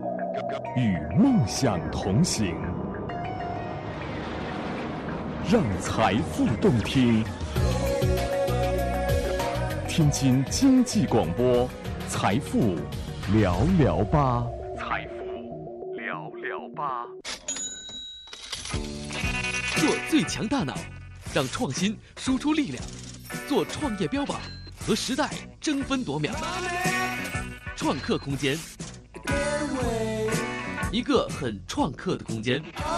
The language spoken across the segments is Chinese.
与梦想同行，让财富动听。天津经济广播，财富聊聊吧，财富聊聊吧。 做最强大脑，让创新输出力量，做创业标榜，和时代争分夺秒。创客空间，一个很创客的空间。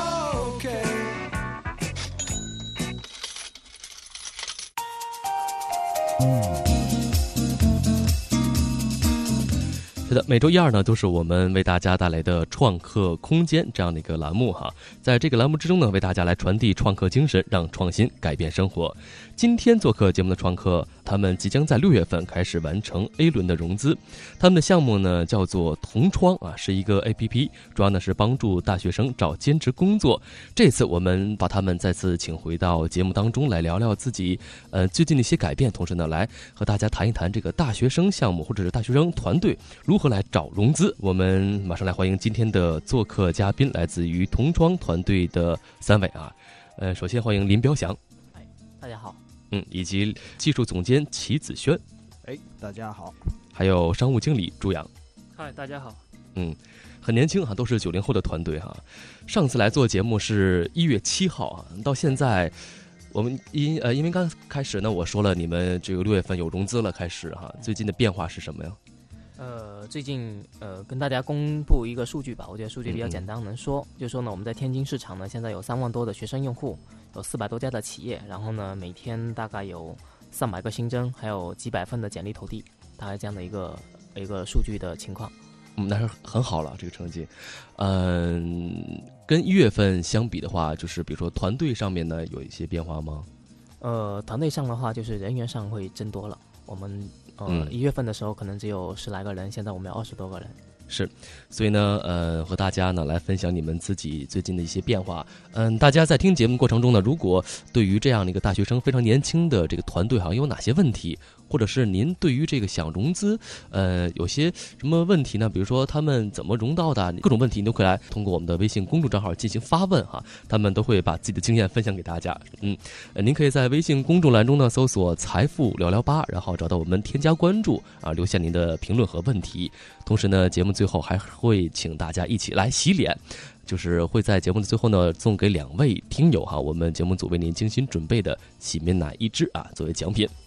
是的，每周一二呢，都是我们为大家带来的创客空间这样的一个栏目哈。在这个栏目之中呢，为大家来传递创客精神，让创新改变生活。今天做客节目的创客，他们即将在6月份开始完成 A 轮的融资。他们的项目呢叫做同窗啊，是一个 APP， 主要呢是帮助大学生找兼职工作。这次我们把他们再次请回到节目当中来聊聊自己最近的一些改变，同时呢来和大家谈一谈这个大学生项目或者是大学生团队如何来找融资。我们马上来欢迎今天的做客嘉宾，来自于同窗团队的3位啊。首先欢迎林彪翔， 大家好。 以及技术总监齐子轩， 大家好。 还有商务经理朱阳， 嗨，大家好。 很年轻哈，都是90后的团队哈。上次来做节目是1月7号啊，到现在我们因为刚开始呢，我说了你们这个6月份有融资了，开始哈，最近的变化是什么呀？ 最近跟大家公布一个数据吧，我觉得数据比较简单能说，就是说呢，我们在天津市场呢，现在有3万多的学生用户，有400多家的企业，然后呢，每天大概有300个新增，还有几百份的简历投递，大概这样的一个数据的情况。 那是很好了，这个成绩。跟1月份相比的话，就是比如说团队上面呢有一些变化吗？ 团队上的话，就是人员上会增多了。我们1月份的时候可能只有10来个人，现在我们有20多个人。 是，所以呢，和大家呢来分享你们自己最近的一些变化。大家在听节目过程中呢，如果对于这样的一个大学生非常年轻的这个团队，好像有哪些问题，或者是您对于这个想融资，有些什么问题呢？比如说他们怎么融到的，各种问题你都可以来通过我们的微信公众账号进行发问哈，他们都会把自己的经验分享给大家。您可以在微信公众栏中呢搜索财富聊聊吧，然后找到我们添加关注啊，留下您的评论和问题。同时呢，节目最后还会请大家一起来洗脸，就是会在节目的最后呢送给2位听友哈，我们节目组为您精心准备的洗面奶1支啊，作为奖品。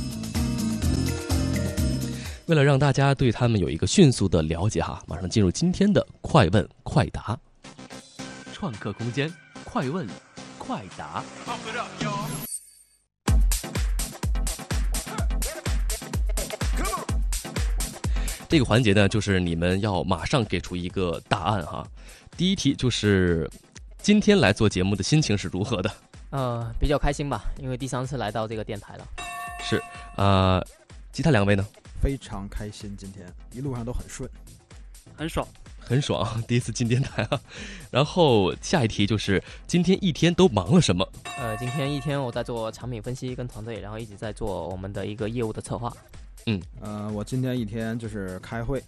为了让大家对他们有一个迅速的了解哈，马上进入今天的快问快答。创客空间，快问快答。这个环节呢，就是你们要马上给出一个答案哈。第一题就是今天来做节目的心情是如何的？ 比较开心吧，因为第3次来到这个电台了。 是其他2位呢？ 非常开心，今天一路上都很顺， 很爽， 很爽，第一次进电台啊。然后下一题就是今天一天都忙了什么？ 今天一天我在做产品分析跟团队，然后一直在做我们的一个业务的策划。 我今天一天就是开会。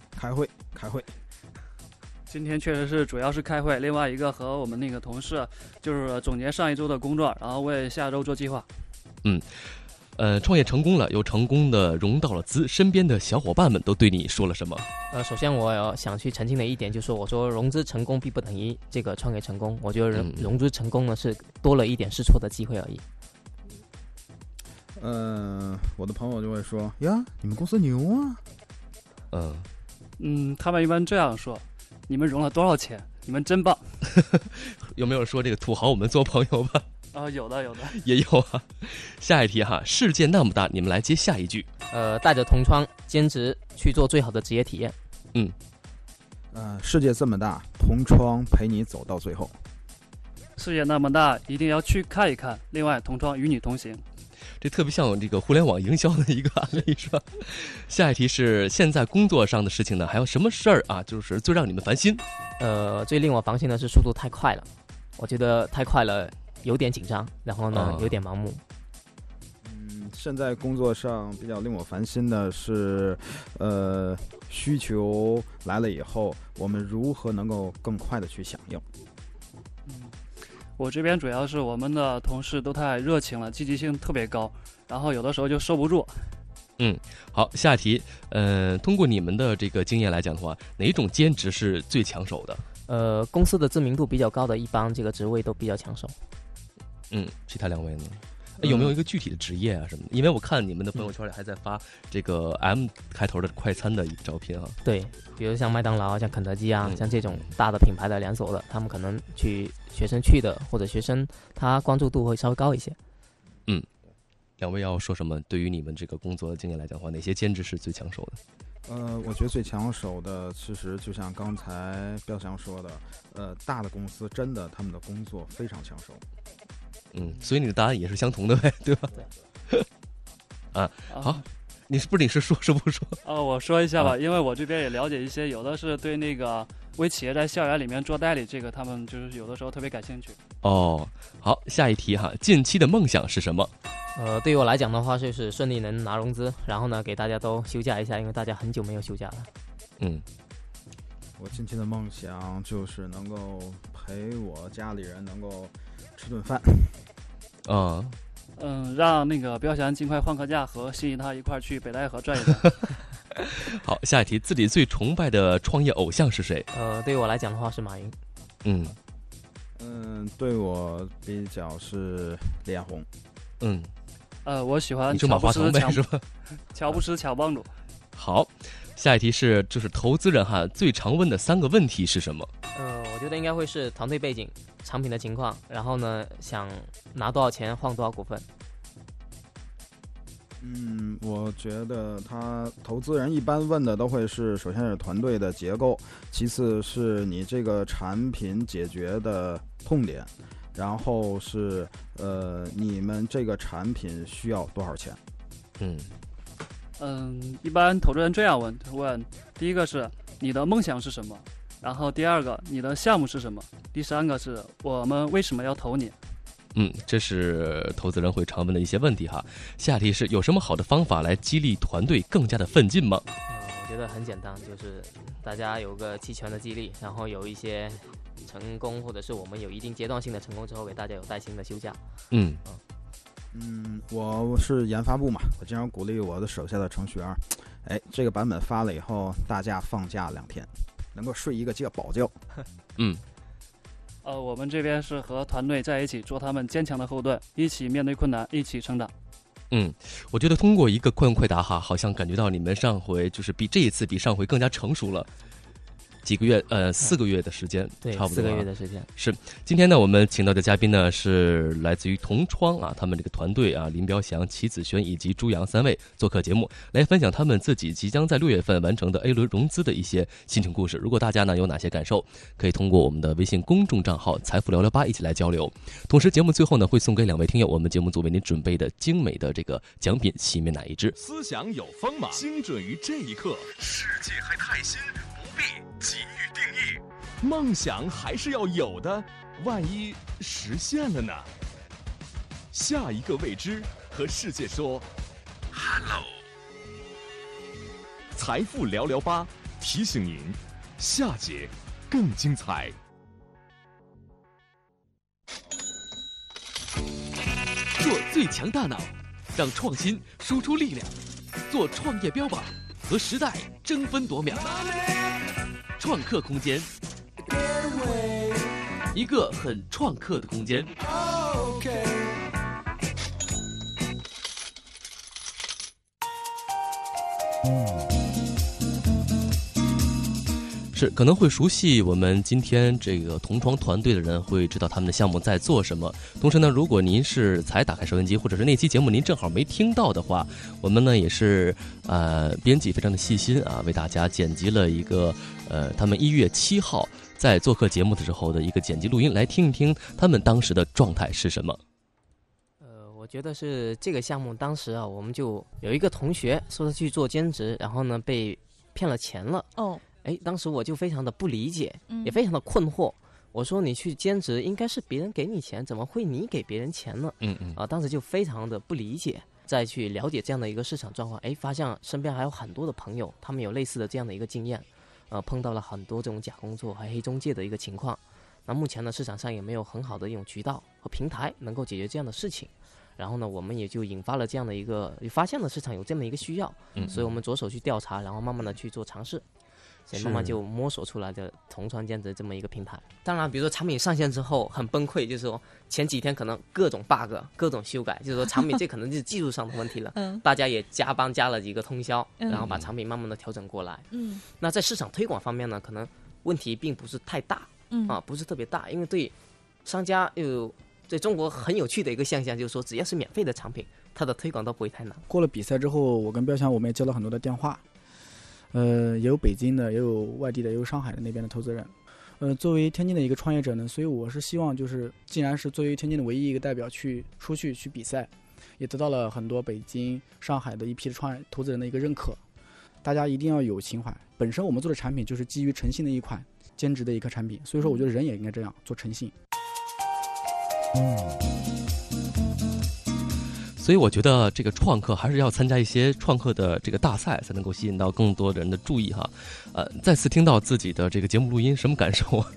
今天确实是主要是开会，另外一个和我们那个同事就是总结上一周的工作，然后为下周做计划。 创业成功了，又成功的融到了资，身边的小伙伴们都对你说了什么？ 首先我想去澄清的一点就是说，我说融资成功并不等于这个创业成功，我觉得融资成功呢是多了一点试错的机会而已。 我的朋友就会说呀，你们公司牛啊。 他们一般这样说，你们融了多少钱？你们真棒。 有没有说这个土豪我们做朋友吧？ 有的也有啊。下一题哈，世界那么大，你们来接下一句。 带着同窗兼职去做最好的职业体验。 世界这么大，同窗陪你走到最后。 世界那么大，一定要去看一看。另外，同窗与你同行。 这特别像这个互联网营销的一个案例是吧？下一题是现在工作上的事情呢，还有什么事儿啊？就是最让你们烦心？ 最令我烦心的是速度太快了，我觉得太快了，有点紧张，然后呢，有点盲目。 现在工作上比较令我烦心的是， 需求来了以后，我们如何能够更快的去响应？ 我这边主要是我们的同事都太热情了，积极性特别高，然后有的时候就收不住。 好，下一题，通过你们的这个经验来讲的话，哪种兼职是最抢手的？ 公司的知名度比较高的，一般这个职位都比较抢手。 其他两位呢？有没有一个具体的职业啊什么的？因为我看你们的朋友圈里还在发这个 M 开头的快餐的一个照片啊。 对，比如像麦当劳啊，像肯德基啊，像这种大的品牌的连锁的，他们可能学生去的，或者学生他关注度会稍微高一些。 两位要说什么？对于你们这个工作的经验来讲的话，哪些兼职是最抢手的？ 我觉得最抢手的，其实就像刚才彪翔说的，大的公司真的他们的工作非常抢手。 所以你的答案也是相同的呗，对吧？ 对。 好，你是不说是不说？ 我说一下吧，因为我这边也了解一些，有的是对那个微企业在校园里面做代理，这个他们就是有的时候特别感兴趣。 好，下一题哈，近期的梦想是什么？ 对于我来讲的话，就是顺利能拿融资，然后呢，给大家都休假一下，因为大家很久没有休假了。 我近期的梦想就是能够陪我家里人能够吃顿饭。 让那个彪翔尽快换个假，和心仪他一块去北戴河转一转。 好，下一题，自己最崇拜的创业偶像是谁？ 对于我来讲的话是马云。 对我比较是李彦宏。 我喜欢乔布斯是吧？ 乔布斯乔帮主。 好，下一题就是投资人哈最常问的3个问题是什么？ 我觉得应该会是团队背景、产品的情况，然后呢，想拿多少钱换多少股份。 我觉得投资人一般问的都会是，首先是团队的结构，其次是你这个产品解决的痛点，然后是你们这个产品需要多少钱。 一般投资人这样问，第一个是你的梦想是什么，然后第二个你的项目是什么，第三个是我们为什么要投你。 这是投资人会常问的一些问题哈。下题是有什么好的方法来激励团队更加的奋进吗？ 我觉得很简单，就是大家有个齐全的激励，然后有一些成功，或者是我们有一定阶段性的成功之后，给大家有带薪的休假。 我是研发部嘛，我经常鼓励我的手下的程序员，这个版本发了以后，大家放假2天，能够睡一个饱觉。 我们这边是和团队在一起，做他们坚强的后盾，一起面对困难，一起成长。 我觉得通过一个快问快答哈，好像感觉到你们上回就是比这一次比上回更加成熟了。几个月4个月的时间， 对， 差不多 4个月的时间。 是，今天呢，我们请到的嘉宾呢是来自于同窗啊，他们这个团队啊，林彪翔、齐子轩以及朱阳3位做客节目，来分享他们自己即将在6月份完成的 A 轮融资的一些心情故事。如果大家呢有哪些感受，可以通过我们的微信公众账号财富聊聊吧一起来交流。同时，节目最后呢会送给2位听友我们节目组为您准备的精美的这个奖品洗面奶1支。 思想有锋芒，精准于这一刻。世界还太新，不必急于定义。梦想还是要有的，万一实现了呢？下一个未知，和世界说 Hello。财富聊聊吧提醒您，下节更精彩。 做最强大脑，让创新输出力量，做创业标榜，和时代争分夺秒。创客空间，一个很创客的空间。是可能会熟悉我们今天这个同窗团队的人会知道他们的项目在做什么。同时呢，如果您是才打开收音机，或者是那期节目您正好没听到的话，我们呢也是编辑非常的细心啊，为大家剪辑了一个他们1月7号在做客节目的时候的一个剪辑录音，来听一听他们当时的状态是什么。 我觉得是这个项目当时啊，我们就有一个同学说他去做兼职，然后呢被骗了钱了。当时我就非常的不理解，也非常的困惑。我说你去兼职应该是别人给你钱，怎么会你给别人钱呢？当时就非常的不理解。 再去了解这样的一个市场状况，发现身边还有很多的朋友，他们有类似的这样的一个经验，碰到了很多这种假工作还黑中介的一个情况。那目前呢，市场上也没有很好的一种渠道和平台能够解决这样的事情。然后呢，我们也就引发了这样的一个，发现了市场有这么一个需要，所以我们着手去调查，然后慢慢的去做尝试。所以慢慢就摸索出来的同窗间的这么一个平台。当然比如说产品上线之后很崩溃，就是说前几天可能各种 bug 各种修改，就是说产品这可能就是技术上的问题了大家也加班加了几个通宵，然后把产品慢慢的调整过来。那在市场推广方面呢，可能问题并不是太大，不是特别大，因为对商家有对中国很有趣的一个现象，就是说只要是免费的产品，它的推广都不会太难。 过了比赛之后，我跟彪强我们也接了很多的电话，也有北京的，也有外地的，也有上海的那边的投资人。作为天津的一个创业者呢，所以我是希望就是既然是作为天津的唯一一个代表出去比赛，也得到了很多北京、上海的一批的创业投资人的一个认可。大家一定要有情怀，本身我们做的产品就是基于诚信的一款兼职的一个产品，所以说我觉得人也应该这样做诚信。 所以我觉得这个创客还是要参加一些创客的这个大赛，才能够吸引到更多人的注意哈。再次听到自己的这个节目录音，什么感受啊？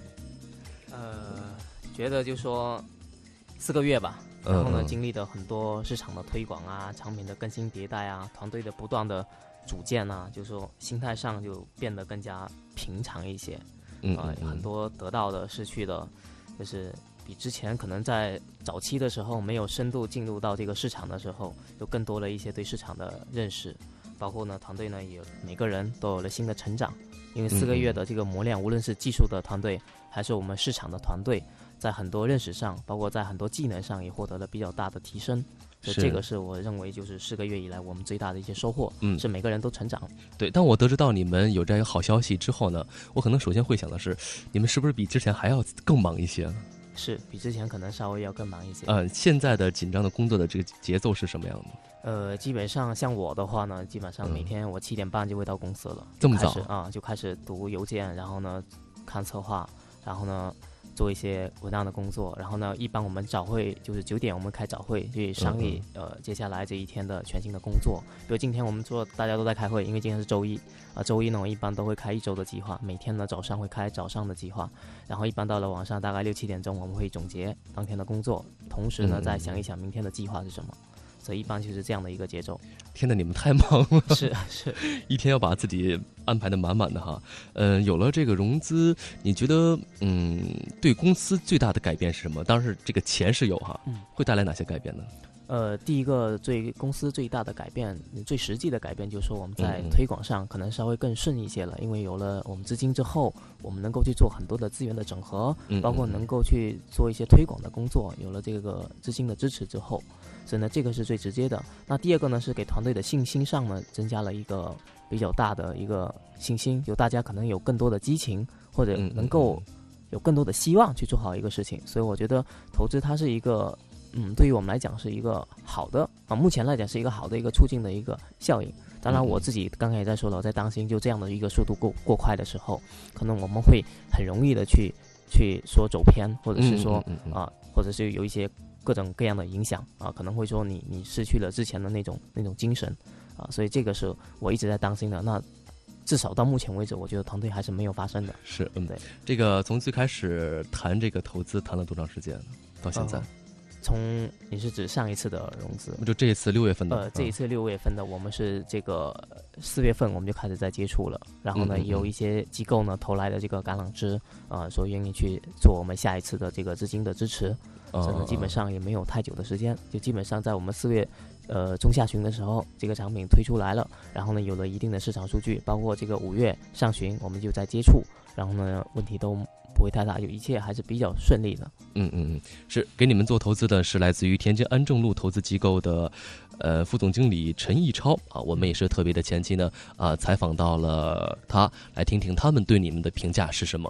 觉得就说4个月吧，然后呢，经历了很多市场的推广啊，产品的更新迭代啊，团队的不断的组建啊，就是说心态上就变得更加平常一些。很多得到的、失去的，就是比之前可能在早期的时候没有深度进入到这个市场的时候，有更多了一些对市场的认识，包括呢团队呢也每个人都有了新的成长，因为4个月的这个磨练，无论是技术的团队还是我们市场的团队，在很多认识上，包括在很多技能上也获得了比较大的提升。所以这个是我认为就是4个月以来我们最大的一些收获，是每个人都成长。 对，当我得知到你们有这样一个好消息之后呢，我可能首先会想的是，你们是不是比之前还要更忙一些？ 是比之前可能稍微要更忙一些。 现在的紧张的工作的这个节奏是什么样的？ 基本上像我的话呢，基本上每天我7点半就会到公司了， 这么早就开始读邮件，然后呢看策划，然后呢做一些文案的工作，然后呢一般我们早会就是9点我们开早会去商议接下来这一天的全新的工作。比如今天我们大家都在开会，因为今天是周一周一呢我一般都会开1周的计划，每天呢早上会开早上的计划，然后一般到了晚上大概6、7点钟我们会总结当天的工作，同时呢再想一想明天的计划是什么。所以一般就是这样的一个节奏。 天哪，你们太忙了， 是一天要把自己安排的满满的哈。有了这个融资，你觉得对公司最大的改变是什么？当然是这个钱是有哈，会带来哪些改变呢？ 第一个公司最大的改变，最实际的改变就是说我们在推广上可能稍微更顺一些了，因为有了我们资金之后，我们能够去做很多的资源的整合，包括能够去做一些推广的工作，有了这个资金的支持之后，所以呢这个是最直接的。那第二个呢是给团队的信心上呢增加了一个比较大的一个信心，就大家可能有更多的激情，或者能够有更多的希望去做好一个事情。所以我觉得投资它是一个对于我们来讲是一个好的目前来讲是一个好的一个促进的一个效应。当然我自己刚才也在说了，我在担心就这样的一个速度过快的时候，可能我们会很容易的去说走偏，或者是说或者是有一些各种各样的影响可能会说你失去了之前的那种精神所以这个是我一直在担心的。那至少到目前为止，我觉得团队还是没有发生的。 是对。 这个从最开始谈这个投资谈了多长时间到现在？ 你是指上一次的融资？ 就这一次6月份的。 这一次6月份的，我们是这个4月份我们就开始在接触了，然后呢有一些机构呢投来的这个橄榄枝说愿意去做我们下一次的这个资金的支持，所以呢基本上也没有太久的时间，就基本上在我们4月中下旬的时候，这个产品推出来了，然后呢有了一定的市场数据，包括这个5月上旬我们就在接触，然后呢问题都不会太大，一切还是比较顺利的。 是给你们做投资的是来自于天津安正路投资机构的副总经理陈毅超我们也是特别的前期呢采访到了他，来听听他们对你们的评价是什么。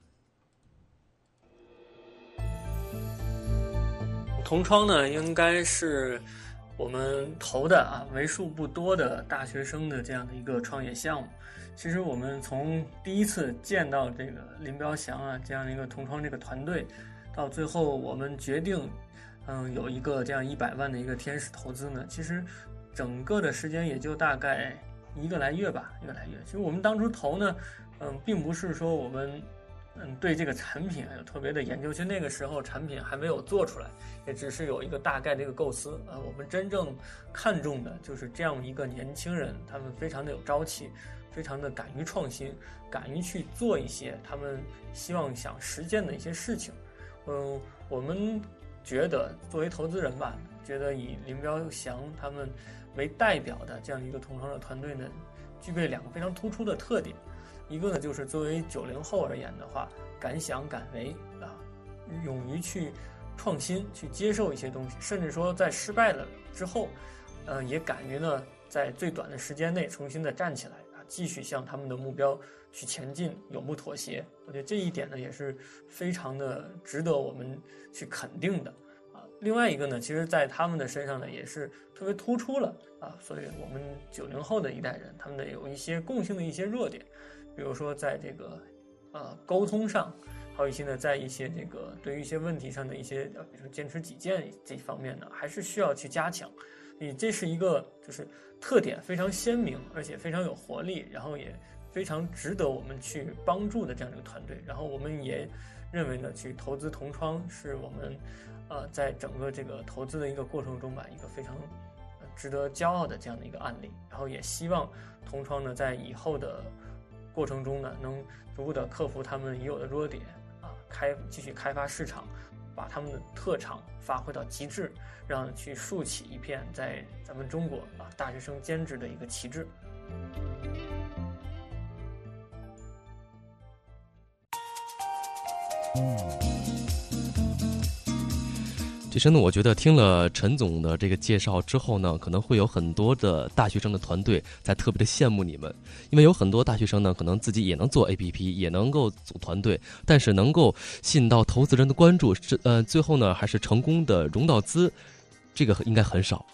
同窗呢应该是我们投的为数不多的大学生的这样的一个创业项目。其实我们从第一次见到这个林彪祥这样的一个同窗这个团队，到最后我们决定有一个这样100万的一个天使投资呢，其实整个的时间也就大概1个来月吧，1个来月。其实我们当初投呢，并不是说我们对这个产品有特别的研究，其实那个时候产品还没有做出来，也只是有一个大概的一个构思。我们真正看重的就是这样一个年轻人，他们非常的有朝气，非常的敢于创新，敢于去做一些他们希望想实践的一些事情。我们觉得作为投资人吧，觉得以林彪翔他们为代表的这样一个同创的团队呢，具备2个非常突出的特点。一个呢，就是作为90后而言的话，敢想敢为勇于去创新，去接受一些东西，甚至说在失败了之后，也敢于呢在最短的时间内重新的站起来继续向他们的目标去前进，永不妥协。我觉得这一点呢也是非常的值得我们去肯定的另外一个呢，其实在他们的身上呢也是特别突出了所以我们90后的一代人，他们的有一些共性的一些弱点，比如说在这个沟通上，还有一些呢在一些这个对于一些问题上的一些比如说坚持己见这方面呢，还是需要去加强。这是一个就是特点非常鲜明，而且非常有活力，然后也非常值得我们去帮助的这样一个团队。然后我们也认为呢，去投资同窗是我们在整个这个投资的一个过程中吧，一个非常值得骄傲的这样的一个案例。然后也希望同窗呢在以后的过程中呢，能逐步的克服他们已有的弱点继续开发市场，把他们的特长发挥到极致，让去竖起一片在咱们中国大学生兼职的一个旗帜。 其实呢，我觉得听了陈总的这个介绍之后呢，可能会有很多的大学生的团队在特别的羡慕你们，因为有很多大学生呢，可能自己也能做 APP， 也能够组团队，但是能够吸引到投资人的关注，最后呢还是成功的融到资，这个应该很少。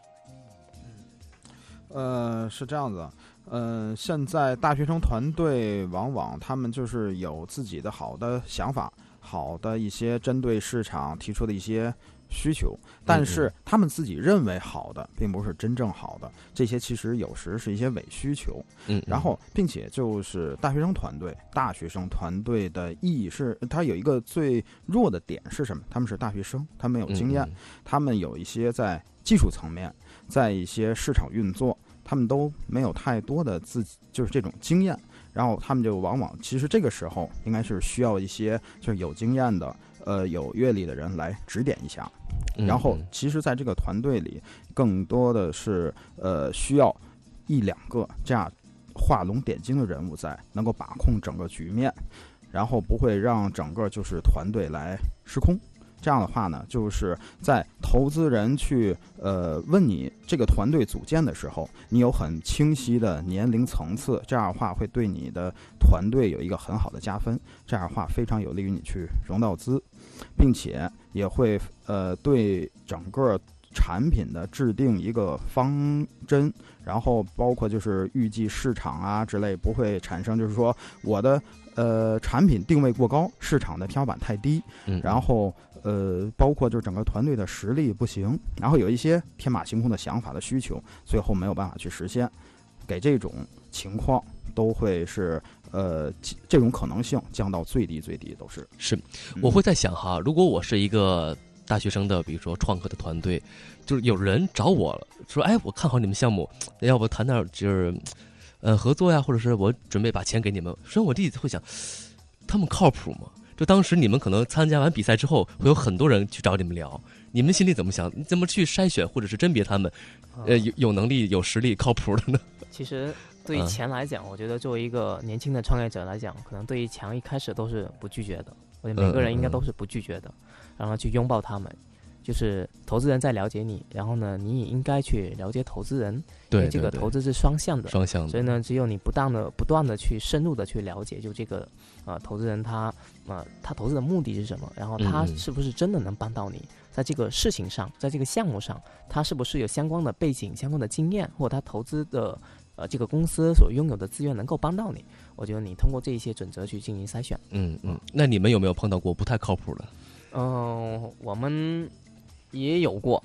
是这样子。现在大学生团队往往他们就是有自己的好的想法，好的一些针对市场提出的一些需求，但是他们自己认为好的并不是真正好的，这些其实有时是一些伪需求。然后并且就是大学生团队的意义是，它有一个最弱的点是什么？他们是大学生，他们没有经验，他们有一些在技术层面，在一些市场运作，他们都没有太多的就是这种经验，然后他们就往往其实这个时候应该是需要一些就是有经验的有阅历的人来指点一下。然后其实在这个团队里更多的是需要1-2个这样画龙点睛的人物在，能够把控整个局面，然后不会让整个就是团队来失控。这样的话呢，就是在投资人去问你这个团队组建的时候，你有很清晰的年龄层次，这样的话会对你的团队有一个很好的加分，这样的话非常有利于你去融到资，并且也会对整个产品的制定一个方针，然后包括就是预计市场之类，不会产生就是说我的产品定位过高，市场的天花板太低，然后包括就是整个团队的实力不行，然后有一些天马行空的想法的需求，最后没有办法去实现，给这种情况都会是这种可能性降到最低都是。 我会在想哈，如果我是一个大学生的比如说创客的团队，就是有人找我了，说哎我看好你们项目，要不谈点就是合作呀，或者是我准备把钱给你们。所以我第一次会想，他们靠谱吗？就当时你们可能参加完比赛之后，会有很多人去找你们聊，你们心里怎么想？你怎么去筛选或者是甄别他们有能力、有实力、靠谱的呢？ 其实对于钱来讲，我觉得作为一个年轻的创业者来讲，可能对于钱一开始都是不拒绝的。我觉得每个人应该都是不拒绝的，然后去拥抱他们。就是投资人在了解你，然后呢，你也应该去了解投资人，因为这个投资是双向的，所以呢，只有你不断的去深入的去了解，就这个投资人他投资的目的是什么，然后他是不是真的能帮到你，在这个事情上，在这个项目上，他是不是有相关的背景、相关的经验，或者他投资的这个公司所拥有的资源能够帮到你。我觉得你通过这一些准则去进行筛选。 那你们有没有碰到过不太靠谱的？ 我们也有过，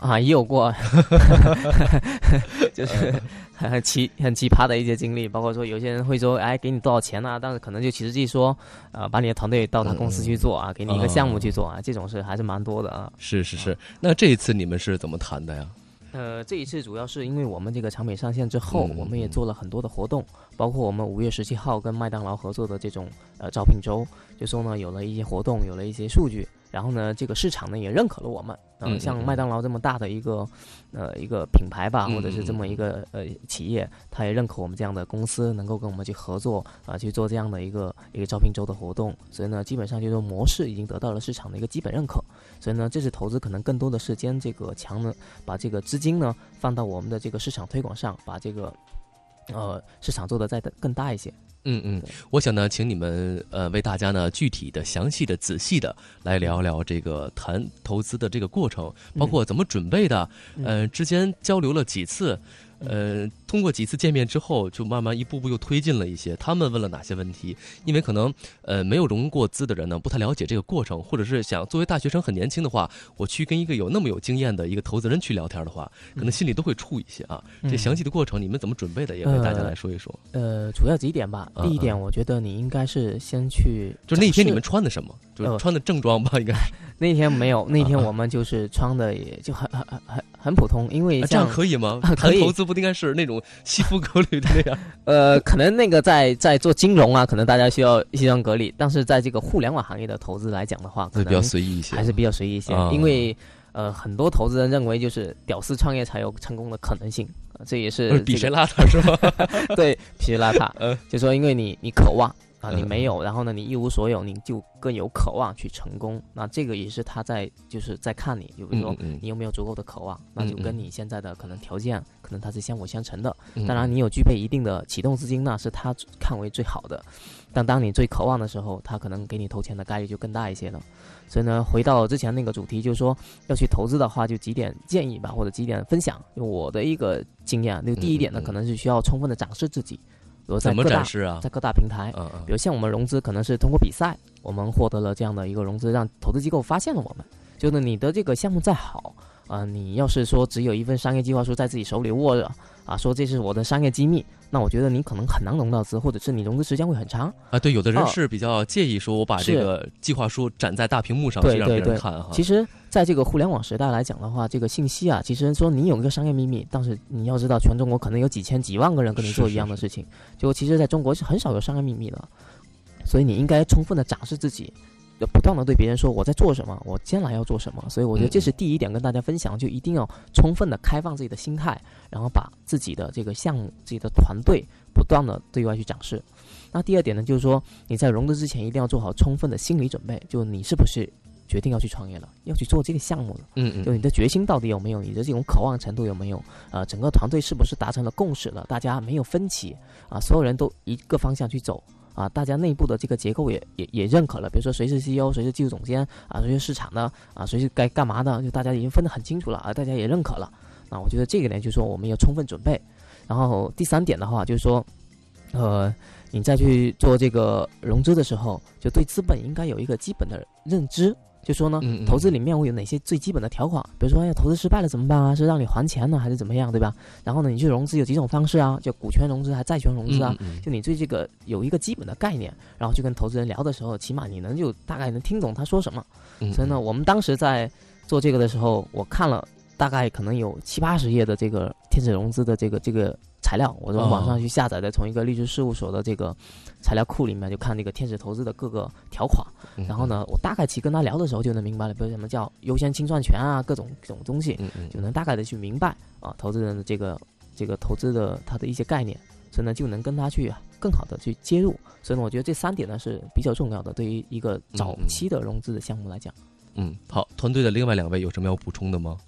就是很奇葩的一些经历，包括说有些人会说，哎，给你多少钱啊？但是可能就实际说，把你的团队到他公司去做啊，给你一个项目去做啊，这种事还是蛮多的啊。 是。那这一次你们是怎么谈的呀？ 这一次主要是因为我们这个产品上线之后，我们也做了很多的活动，包括我们5月17号跟麦当劳合作的这种招聘周，就说呢有了一些活动，有了一些数据，然后呢这个市场呢也认可了我们，像麦当劳这么大的一个品牌吧，或者是这么一个企业，他也认可我们这样的公司能够跟我们去合作去做这样的一个招聘周的活动，所以呢基本上就是说模式已经得到了市场的一个基本认可，所以呢这次投资可能更多的是将这个把这个资金呢放到我们的这个市场推广上，把这个市场做得再更大一些。 我想呢，请你们为大家呢具体的、详细的、仔细的来聊聊这个谈投资的这个过程，包括怎么准备的，之间交流了几次，通过几次见面之后，就慢慢一步步又推进了一些。他们问了哪些问题？因为可能没有融过资的人呢，不太了解这个过程，或者是想作为大学生很年轻的话，我去跟一个那么有经验的一个投资人去聊天的话，可能心里都会怵一些啊。这详细的过程你们怎么准备的？也为大家来说一说。 主要几点吧。第一点，我觉得你应该是先去， 就那天你们穿的什么？就穿的正装吧，应该。 那天没有，那天我们就是穿的也就很普通，因为这样可以吗？谈投资不应该是那种西服革履的那样？可能那个在做金融啊，可能大家需要西装革履，但是在这个互联网行业的投资来讲的话，可能比较随意一些， 还是比较随意一些，因为很多投资人认为就是屌丝创业才有成功的可能性，这也是比谁邋遢是吗？ 对，比谁邋遢，就说因为你渴望。你没有，然后呢，你一无所有，你就更有渴望去成功。那这个也是他就是在看你，就比如说你有没有足够的渴望，那就跟你现在的可能条件，可能它是相辅相成的。当然，你有具备一定的启动资金，那是他看为最好的。但当你最渴望的时候，他可能给你投钱的概率就更大一些了。所以呢，回到之前那个主题，就是说要去投资的话，就几点建议吧，或者几点分享。就我的一个经验，就第一点呢，可能是需要充分的展示自己。 怎么展示啊？ 在各大平台，比如像我们融资，可能是通过比赛，我们获得了这样的一个融资，让投资机构发现了我们。就是你的这个项目再好，你要是说只有一份商业计划书在自己手里握着，说这是我的商业机密，那我觉得你可能很难融到资，或者是你融资时间会很长啊。对，有的人是比较介意说我把这个计划书展在大屏幕上去让别人看哈。 其实在这个互联网时代来讲的话，这个信息啊，其实说你有一个商业秘密，但是你要知道，全中国可能有几千几万个人跟你做一样的事情，就其实在中国是很少有商业秘密的，所以你应该充分的展示自己。不断的对别人说我在做什么，我将来要做什么，所以我觉得这是第一点跟大家分享，就一定要充分的开放自己的心态，然后把自己的这个项目、自己的团队不断的对外去展示。那第二点呢，就是说你在融资之前一定要做好充分的心理准备，就你是不是决定要去创业了，要去做这个项目了，就你的决心到底有没有，你的这种渴望程度有没有，整个团队是不是达成了共识了，大家没有分歧所有人都一个方向去走。大家内部的这个结构也认可了，比如说谁是 CEO， 谁是技术总监谁是市场的谁是该干嘛的，就大家已经分得很清楚了大家也认可了。那我觉得这个呢，就是说我们要充分准备。然后第三点的话，就是说，你再去做这个融资的时候，就对资本应该有一个基本的认知。就说呢，投资里面会有哪些最基本的条款？比如说，投资失败了怎么办啊？是让你还钱呢，还是怎么样，对吧？然后呢，你去融资有几种方式啊？就股权融资还是债权融资啊？就你对这个有一个基本的概念，然后去跟投资人聊的时候，起码你就大概能听懂他说什么。所以呢，我们当时在做这个的时候，我看了大概可能有70-80页的这个天使融资的这个材料，我从网上去下载的，从一个律师事务所的这个材料库里面就看这个天使投资的各个条款。然后呢，我大概其跟他聊的时候就能明白了，比如什么叫优先清算权各种这种东西，就能大概的去明白投资人的这个投资的他的一些概念，所以呢就能跟他去更好的去接入。所以呢，我觉得这3点呢是比较重要的，对于一个早期的融资的项目来讲。 好，团队的另外2位有什么要补充的吗？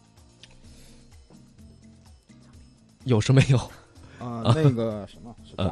有什么有？ 那个什么是这样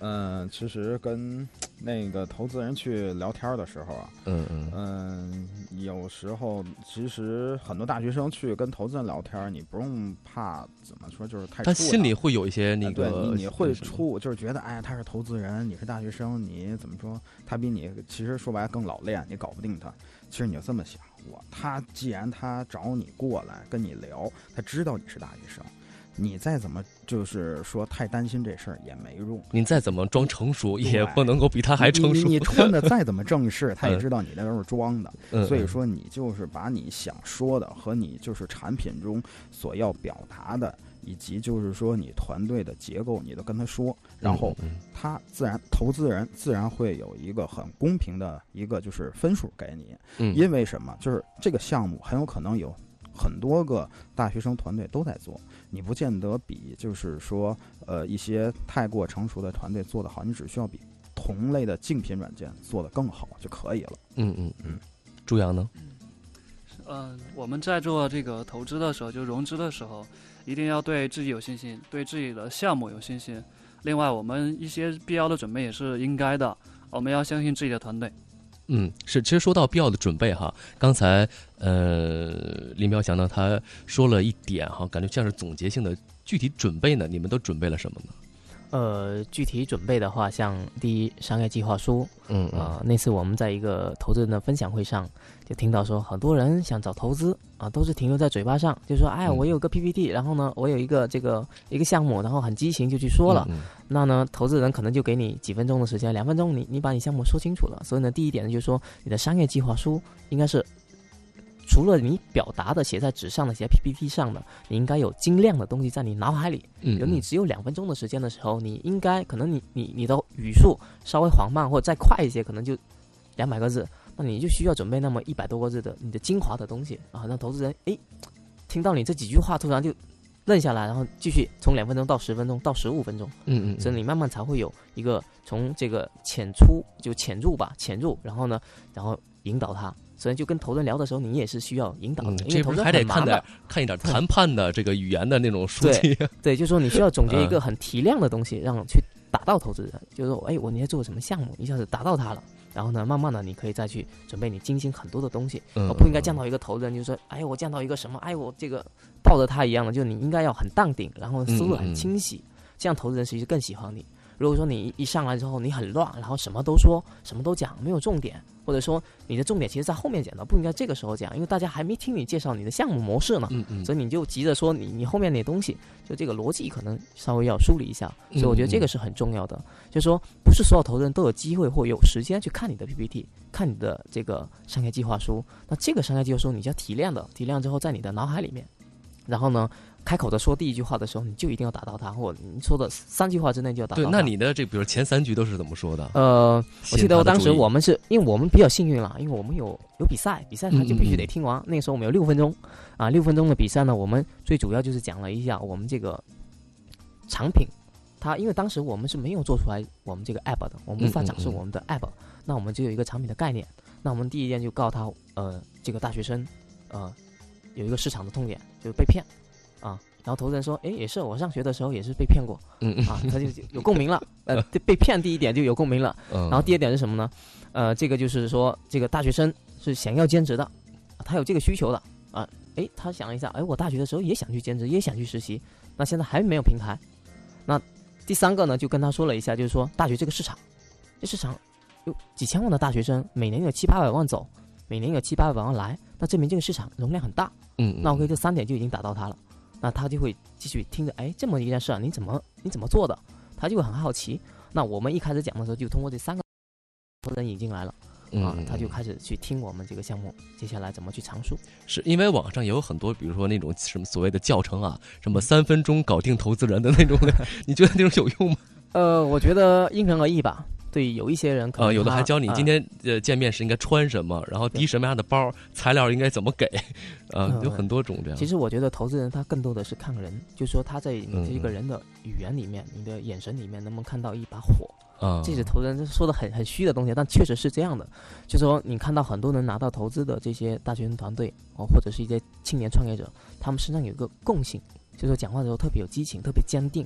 其实跟那个投资人去聊天的时候啊，有时候其实很多大学生去跟投资人聊天，你不用怕怎么说，就是太他心里会有一些那个， 对，你会就是觉得，哎，他是投资人，你是大学生，你怎么说，他比你其实说白了更老练，你搞不定他。其实你就这么想，他既然他找你过来跟你聊，他知道你是大学生。你再怎么就是说太担心这事儿也没用， 你再怎么装成熟也不能够比他还成熟。 你穿的再怎么正式，他也知道你那都是装的。所以说你就是把你想说的和你就是产品中所要表达的，以及就是说你团队的结构，你都跟他说，然后他投资人自然会有一个很公平的一个就是分数给你。因为什么？就是这个项目很有可能有很多个大学生团队都在做，你不见得比就是说一些太过成熟的团队做得好，你只需要比同类的竞品软件做得更好就可以了。 朱阳呢？ 我们在做这个投资的时候，就融资的时候，一定要对自己有信心，对自己的项目有信心。另外，我们一些必要的准备也是应该的，我们要相信自己的团队。 是，其实说到必要的准备哈，刚才林彪翔呢他说了一点哈，感觉像是总结性的，具体准备呢，你们都准备了什么呢？ 具体准备的话，像第一商业计划书，那次我们在一个投资人的分享会上，就听到说很多人想找投资啊，都是停留在嘴巴上，就说哎，我有个 PPT，然后呢，我有一个项目，然后很激情就去说了，那呢，投资人可能就给你几分钟的时间，2分钟你把你项目说清楚了，所以呢，第一点就是说你的商业计划书应该是。除了你表达的写在纸上的写在 PPT 上的，你应该有精炼的东西在你脑海里。比如你只有2分钟的时间的时候，你应该可能你的语速稍微缓慢或者再快一些，可能就200个字，那你就需要准备那么100多个字的你的精华的东西啊，让投资人听到你这几句话突然就愣下来，然后继续从2分钟到10分钟到15分钟，所以你慢慢才会有一个从这个潜入，然后引导他。所以就跟投资人聊的时候，你也是需要引导的，因为投资人还得看一点谈判的这个语言的那种书籍。 对，就是说你需要总结一个很提亮的东西，让去打到投资人。就是说，你在做什么项目，一下子打到他了，然后呢，慢慢的你可以再去准备你精心很多的东西。不应该见到一个投资人就说，我见到一个什么，我这个抱着他一样的，就你应该要很淡定，然后思路很清晰，这样投资人其实更喜欢你。如果说你一上来之后你很乱，然后什么都说什么都讲，没有重点，或者说你的重点其实在后面讲的，不应该这个时候讲，因为大家还没听你介绍你的项目模式呢，所以你就急着说你后面那东西，就这个逻辑可能稍微要梳理一下，所以我觉得这个是很重要的，就是说不是所有投资人都有机会或有时间去看你的 PPT， 看你的这个商业计划书，那这个商业计划书你就要提炼之后在你的脑海里面，然后呢开口的说第一句话的时候，你就一定要打到他，或者你说的3句话之内就要打到他。 对，那你的比如前3句都是怎么说的？ 我记得当时我们是因为我们比较幸运了，因为我们有比赛他就必须得听完。那个时候我们有6分钟啊，6分钟的比赛呢，我们最主要就是讲了一下我们这个产品。因为当时我们是没有做出来我们这个 app 的，我们无法展示我们的 app，那我们就有一个产品的概念。那我们第一件就告诉他，这个大学生，有一个市场的痛点就是被骗。然后投资人说，也是，我上学的时候也是被骗过，他就有共鸣了，被骗第一点就有共鸣了，然后第二点是什么呢？这个就是说，这个大学生是想要兼职的，他有这个需求的他想了一下，我大学的时候也想去兼职，也想去实习，那现在还没有平台。那第3个呢，就跟他说了一下，就是说大学这个市场，这市场有几千万的大学生，每年有700-800万走，每年有700-800万来，那证明这个市场容量很大。那OK，这3点就已经打到他了。那他就会继续听着，这么一件事你怎么做的？他就会很好奇。那我们一开始讲的时候，就通过这3个投资人引进来了，他就开始去听我们这个项目接下来怎么去阐述。 是因为网上也有很多，比如说那种什么所谓的教程啊，什么3分钟搞定投资人的那种的，你觉得那种有用吗？ 我觉得因人而异吧。对，有一些人可能有的还教你今天见面时应该穿什么，然后提什么样的包，材料应该怎么给，有很多种这样。 其实我觉得投资人他更多的是看人，就是说他在你这个人的语言里面，你的眼神里面能不能看到一把火。这是投资人说的很虚的东西，但确实是这样的。就是说你看到很多人拿到投资的这些大学生团队或者是一些青年创业者，他们身上有一个共性，就是说讲话的时候特别有激情，特别坚定。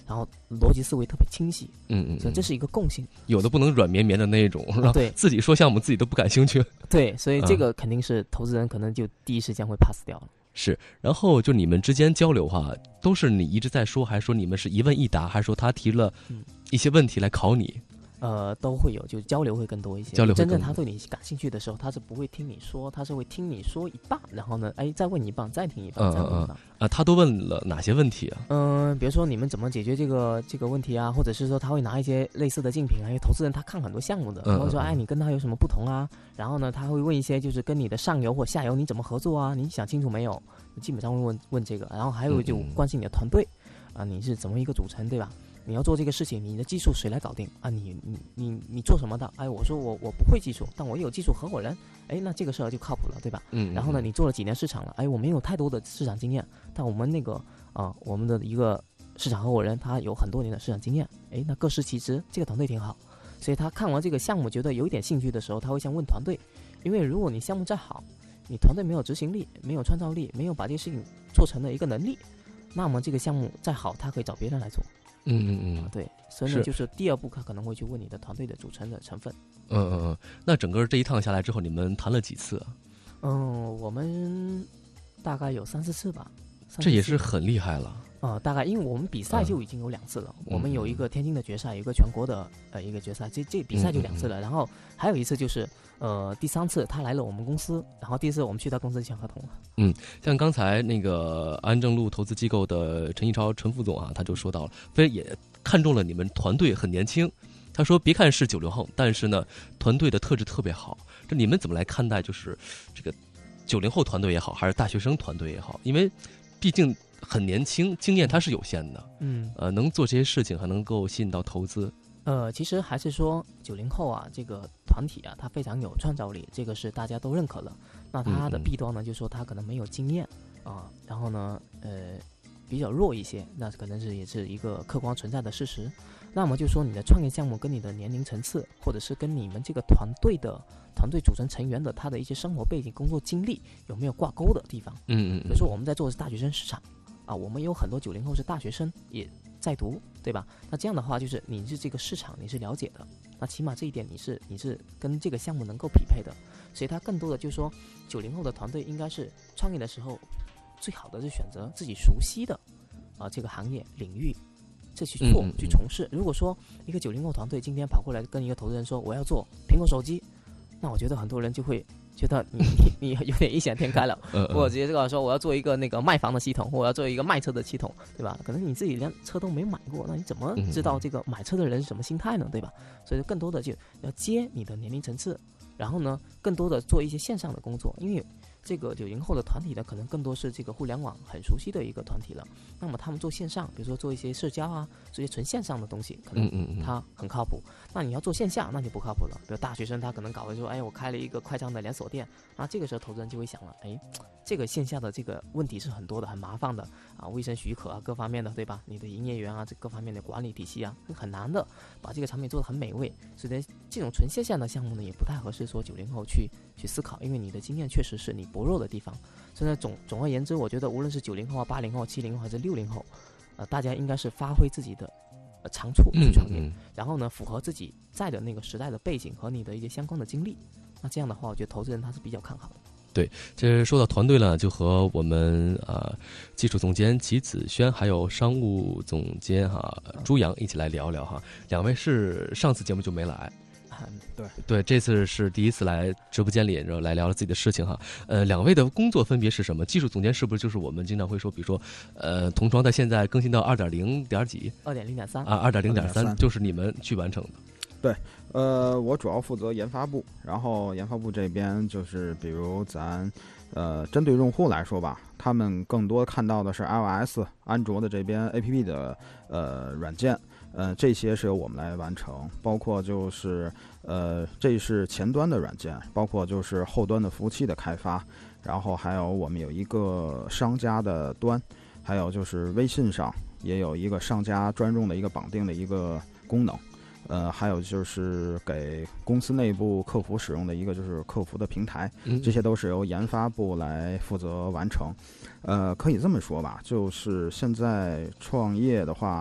然后逻辑思维特别清晰，所以这是一个共性。 有的不能软绵绵的那种， 对， 自己说项目自己都不感兴趣。 对，所以这个肯定是投资人可能就第一时间会 pass 掉了。 是，然后就你们之间交流哈，都是你一直在说，还是说你们是一问一答，还是说他提了一些问题来考你？ 都会有，就交流会更多一些。 交流会更多。 真正他对你感兴趣的时候，他是不会听你说，他是会听你说一半，然后呢，再问一半，再听一半，再问一半。 他都问了哪些问题啊？ 比如说你们怎么解决这个问题啊，或者是说他会拿一些类似的竞品，因为投资人他看很多项目的，他会说，你跟他有什么不同啊？然后呢，他会问一些就是跟你的上游或下游你怎么合作啊？你想清楚没有？基本上会问这个，然后还有就关心你的团队你是怎么一个组成，对吧？你要做这个事情，你的技术谁来搞定啊？你做什么的？我说我不会技术，但我有技术合伙人，那这个事儿就靠谱了，对吧？然后呢，你做了几年市场了？我没有太多的市场经验，但我们那个我们的一个市场合伙人他有很多年的市场经验，那各司其职，这个团队挺好。所以他看完这个项目觉得有一点兴趣的时候，他会先问团队，因为如果你项目再好，你团队没有执行力，没有创造力，没有把这个事情做成的一个能力，那么这个项目再好，他可以找别人来做。对，所以呢，就是第二步他可能会去问你的团队的组成的成分。 那整个这一趟下来之后，你们谈了几次啊？ 我们大概有3-4次吧。 这也是很厉害了。 大概因为我们比赛就已经有2次了，我们有一个天津的决赛，有一个全国的一个决赛，这比赛就2次了。然后还有一次就是第3次他来了我们公司，然后第4次我们去他公司签合同了。 像刚才那个安正路投资机构的陈一超陈副总啊，他就说到了，非常也看中了你们团队很年轻。他说别看是90后，但是呢团队的特质特别好。这你们怎么来看待就是这个90后团队也好，还是大学生团队也好？因为毕竟很年轻，经验它是有限的。能做这些事情还能够吸引到投资。 其实还是说90后啊，这个团体啊，它非常有创造力，这个是大家都认可的。那它的弊端呢，就是说它可能没有经验然后呢，比较弱一些，那可能也是一个客观存在的事实。那么就是说你的创业项目跟你的年龄层次，或者是跟你们这个团队组成成员的他的一些生活背景、工作经历有没有挂钩的地方。比如说我们在做的是大学生市场我们有很多90后是大学生也在读，对吧？那这样的话就是你是这个市场你是了解的，那起码这一点你是跟这个项目能够匹配的。所以他更多的就是说90后的团队应该是创业的时候最好的是选择自己熟悉的这个行业领域，这去做去从事。如果说一个90后团队今天跑过来跟一个投资人说我要做苹果手机，那我觉得很多人就会觉得你有点异想天开了。我直接这个说我要做一个那个卖房的系统，或我要做一个卖车的系统，对吧？可能你自己连车都没买过，那你怎么知道这个买车的人是什么心态呢？对吧？所以更多的就要接你的年龄层次，然后呢，更多的做一些线上的工作，因为这个90后的团体呢，可能更多是这个互联网很熟悉的一个团体了。那么他们做线上，比如说做一些社交啊，这些纯线上的东西，可能它很靠谱。那你要做线下，那就不靠谱了。比如大学生他可能搞的说，我开了一个快餐的连锁店，那这个时候投资人就会想了，这个线下的这个问题是很多的，很麻烦的卫生许可啊，各方面的，对吧？你的营业员啊，这各方面的管理体系啊，很难的把这个产品做得很美味。所以这种纯线下的项目呢，也不太合适说90后去思考，因为你的经验确实是你薄弱的地方。所以呢，总而言之，我觉得无论是90后、80后、70后还是60后，大家应该是发挥自己的长处去创业，然后呢，符合自己在的那个时代的背景和你的一些相关的经历。那这样的话，我觉得投资人他是比较看好的。 对，这说到团队呢，就和我们技术总监齐子轩还有商务总监朱阳一起来聊聊哈。两位是上次节目就没来。对，这次是第一次来直播间里，然后来聊聊自己的事情哈。两位的工作分别是什么？技术总监是不是就是我们经常会说，比如说，同窗在现在更新到2.0点几 ？2.0.3 2.0.3就是你们去完成的。 对，我主要负责研发部，然后研发部这边就是比如咱针对用户来说吧，他们更多看到的是 iOS、安卓的这边 APP 的软件。这些是由我们来完成，包括就是这是前端的软件，包括就是后端的服务器的开发，然后还有我们有一个商家的端，还有就是微信上也有一个商家专用的一个绑定的一个功能，还有就是给公司内部客服使用的一个就是客服的平台，这些都是由研发部来负责完成。可以这么说吧，就是现在创业的话，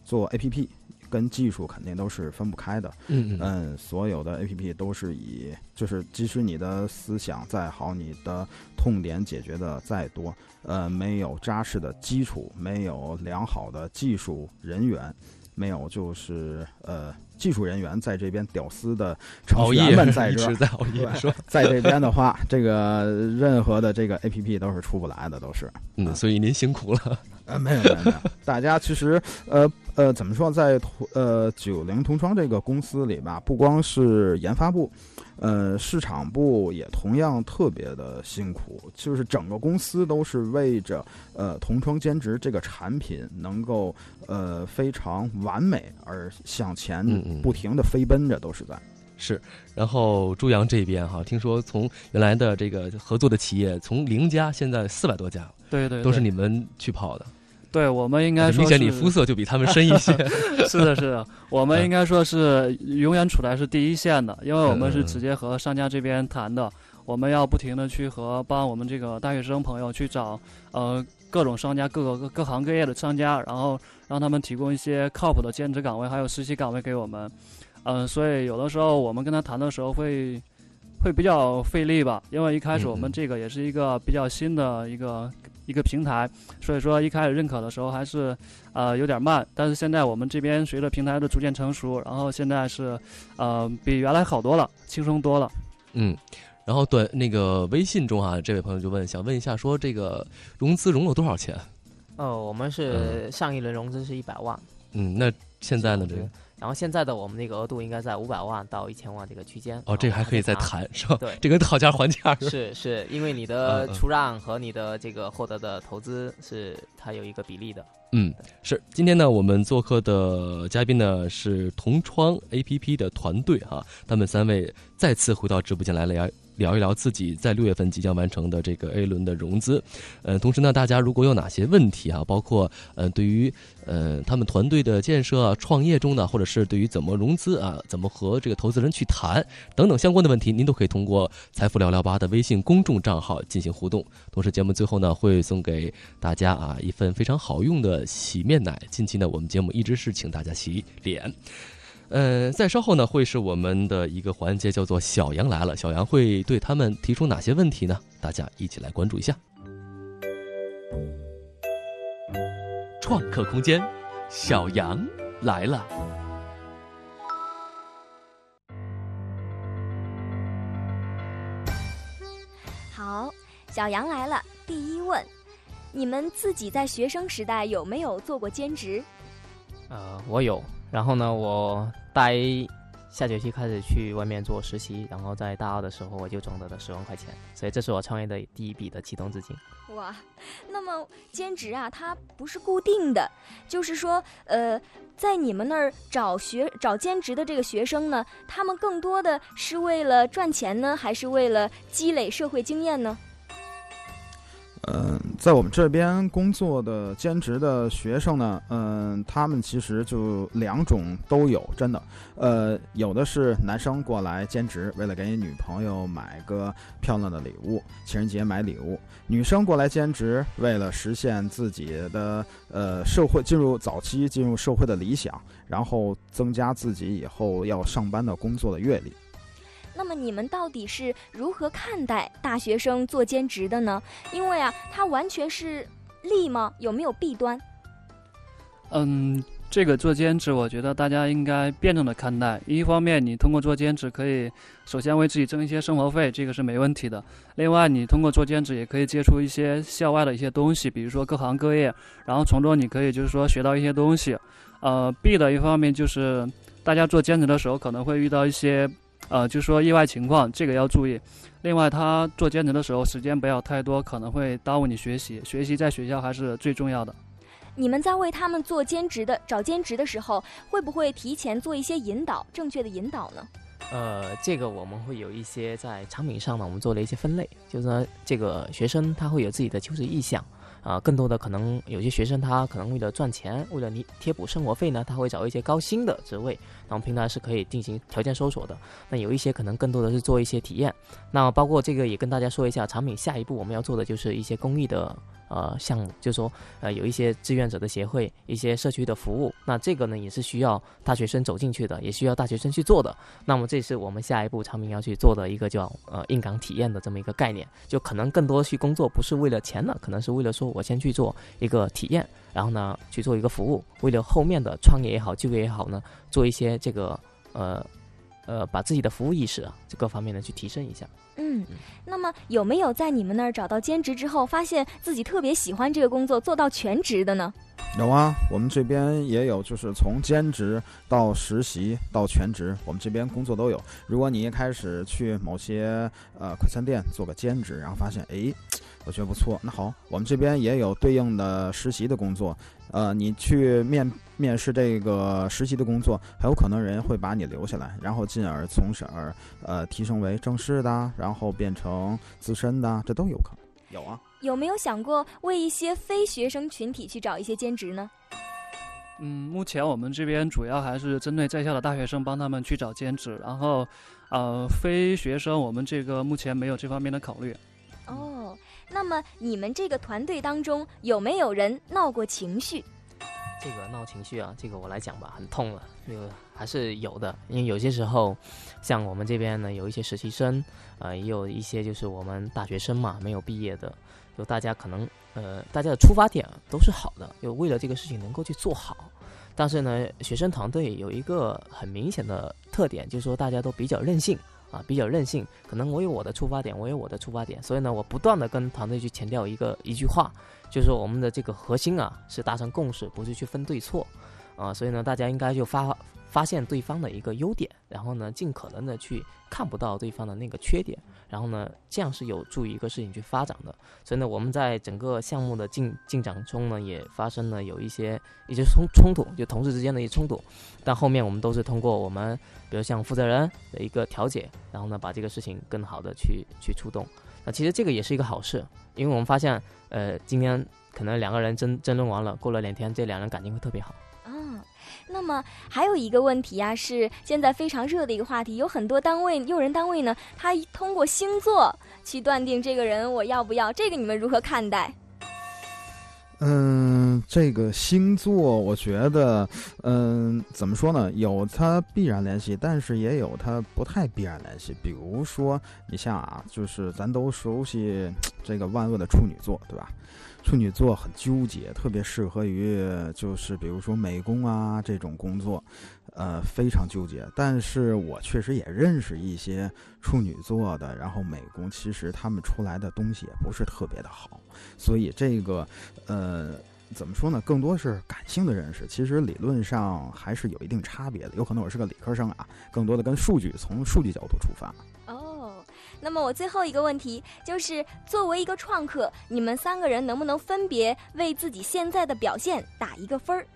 做 APP。跟技术肯定都是分不开的，所有的 APP 都是就是即使你的思想再好，你的痛点解决的再多，没有扎实的基础，没有良好的技术人员，没有就是技术人员在这边屌丝的程序员们在这一直在熬夜说， 在这边的话，这个任何的这个 APP 都是出不来的，都是。 所以您辛苦了。 没有，大家其实怎么说，在90同窗这个公司里吧，不光是研发部，市场部也同样特别的辛苦，就是整个公司都是为着同窗兼职这个产品能够非常完美而向前不停的飞奔着，都是在。 是，然后朱阳这边哈，听说从原来的这个合作的企业从0家，现在400多家， 对， 都是你们去跑的。 对，我们应该说明显你肤色就比他们深一些。 是的，我们应该说是永远处在是第一线的，因为我们是直接和商家这边谈的，我们要不停的去帮我们这个大学生朋友去找各种商家，各行各业的商家，然后让他们提供一些靠谱的兼职岗位还有实习岗位给我们。所以有的时候我们跟他谈的时候会比较费力吧，因为一开始我们这个也是一个比较新的一个平台，所以说一开始认可的时候还是有点慢，但是现在我们这边随着平台的逐渐成熟，然后现在是比原来好多了，轻松多了。 然后对那个微信中啊，这位朋友就想问一下，说这个融资融了多少钱？ 我们是上一轮融资是100万。 那现在呢？这个？ 然后现在的我们那个额度应该在500万到1000万这个区间。 这个还可以再谈，是吧？ 对， 这跟讨价还价是因为你的出让和你的这个获得的投资是它有一个比例的。 是。今天呢，我们做客的嘉宾呢是同窗 APP 的团队哈，他们3位再次回到直播间来聊一聊自己在6月份即将完成的这个 A 轮的融资。同时呢，大家如果有哪些问题啊，包括对于他们团队的建设、创业中的，或者是对于怎么融资啊，怎么和这个投资人去谈等等相关的问题，您都可以通过财富聊聊吧的微信公众账号进行互动。同时节目最后呢，会送给大家一份非常好用的洗面奶。近期呢，我们节目一直是请大家洗脸。再稍后呢，会是我们的一个环节，叫做小杨来了。小杨会对他们提出哪些问题呢？大家一起来关注一下。创客空间，小杨来了。 好，小杨来了。第一问，你们自己在学生时代有没有做过兼职？ 我有。然后呢，我大一下学期开始去外面做实习，然后在大2的时候我就挣得了10万块钱，所以这是我创业的第一笔的启动资金。 哇，那么兼职啊，它不是固定的，就是说，在你们那儿找兼职的这个学生呢，他们更多的是为了赚钱呢，还是为了积累社会经验呢？ 在我们这边工作的兼职的学生呢，他们其实就2种都有，真的。有的是男生过来兼职，为了给女朋友买个漂亮的礼物，情人节买礼物；女生过来兼职，为了实现自己的社会早期进入社会的理想，然后增加自己以后要上班的工作的阅历。 那么你们到底是如何看待大学生做兼职的呢？因为啊，它完全是利吗？有没有弊端？ 这个做兼职，我觉得大家应该辩证的看待。一方面，你通过做兼职可以首先为自己挣一些生活费，这个是没问题的。另外，你通过做兼职也可以接触一些校外的一些东西，比如说各行各业，然后从中你可以就是说学到一些东西。弊的一方面就是大家做兼职的时候可能会遇到一些就是说意外情况，这个要注意。另外，他做兼职的时候时间不要太多，可能会耽误你学习。学习在学校还是最重要的。 你们在为他们找兼职的时候，会不会提前做一些正确的引导呢？ 这个我们会有一些在产品上呢，我们做了一些分类，就是说这个学生他会有自己的求职意向。更多的可能有些学生他可能为了赚钱，为了贴补生活费呢，他会找一些高薪的职位，然后平台是可以进行条件搜索的。那有一些可能更多的是做一些体验。那包括这个也跟大家说一下，产品下一步我们要做的就是一些公益的项目，就是说有一些志愿者的协会，一些社区的服务，那这个呢也是需要大学生走进去的，也需要大学生去做的。那么这是我们下一步长明要去做的一个叫硬港体验的这么一个概念，就可能更多去工作不是为了钱了，可能是为了说我先去做一个体验，然后呢去做一个服务，为了后面的创业也好就业也好呢，做一些这个把自己的服务意识啊这各方面呢去提升一下。 那么有没有在你们那儿找到兼职之后，发现自己特别喜欢这个工作，做到全职的呢？ 有啊，我们这边也有，就是从兼职到实习到全职，我们这边工作都有。如果你一开始去某些快餐店做个兼职，然后发现我觉得不错，那好，我们这边也有对应的实习的工作。你去面试这个实习的工作，很有可能人会把你留下来，然后进而从提升为正式的，然后变成资深的，这都有可能。有啊。 有没有想过为一些非学生群体去找一些兼职呢？ 目前我们这边主要还是针对在校的大学生，帮他们去找兼职，然后非学生我们这个目前没有这方面的考虑。 哦，那么你们这个团队当中有没有人闹过情绪？ 这个闹情绪啊，这个我来讲吧，很痛了，这个还是有的。因为有些时候，像我们这边呢，有一些实习生，也有一些就是我们大学生嘛，没有毕业的，就大家可能大家的出发点都是好的，就为了这个事情能够去做好。但是呢，学生团队有一个很明显的特点，就是说大家都比较任性。比较任性，可能我有我的出发点，所以呢，我不断的跟团队去强调一句话，就是说我们的这个核心啊是达成共识，不是去分对错，所以呢，大家应该就发现对方的一个优点，然后呢，尽可能的去看不到对方的那个缺点，然后呢，这样是有助于一个事情去发展的。所以呢，我们在整个项目的进展中呢，也发生了有一些冲突，就同事之间的一些冲突，但后面我们都是通过我们比如像负责人的一个调解，然后呢，把这个事情更好的去触动。那其实这个也是一个好事，因为我们发现今天可能两个人争论完了，过了2天，这两人感情会特别好。 那么还有一个问题啊，是现在非常热的一个话题，有很多用人单位呢，他通过星座去断定这个人我要不要，这个你们如何看待？ 这个星座我觉得怎么说呢，有它必然联系，但是也有它不太必然联系。比如说你像就是咱都熟悉这个万恶的处女座，对吧？处女座很纠结，特别适合于就是比如说美工啊这种工作，非常纠结。但是我确实也认识一些处女座的，然后美工其实他们出来的东西也不是特别的好，所以这个怎么说呢，更多是感性的认识，其实理论上还是有一定差别的。有可能我是个理科生更多的跟从数据角度出发。 那么我最后一个问题就是，作为一个创客，你们3个人能不能分别为自己现在的表现打一个分儿？